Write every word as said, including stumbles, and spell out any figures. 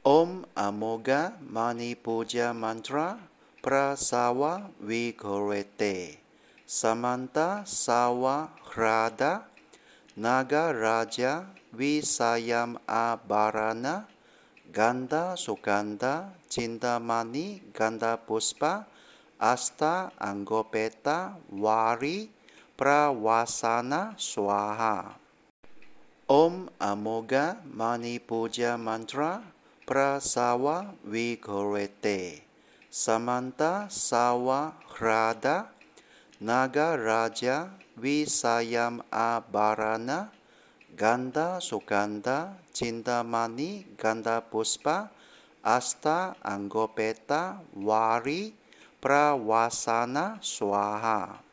Om Amoga Mani Puja Mantra Prasawa Vigorete Samanta Sawa Hrada Naga Raja Visayam Abarana Ganda Suganda Cintamani Ganda Puspa Asta Anggopeta Wari Prawasana Swaha. Om Amoga Mani Puja Mantra Prasawa Vigorete Samanta Sawa Hrada Naga Raja Visayam Abarana Ganda Suganda Cintamani Ganda Puspa Asta Anggopeta Wari Prawasana Swaha.